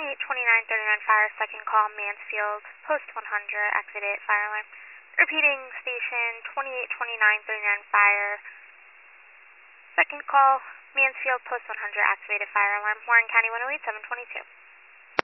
282939 fire, second call, Mansfield, post 100, activated fire alarm. Repeating, station 282939 fire, second call, Mansfield, post 100, activated fire alarm. Warren County 108, 722.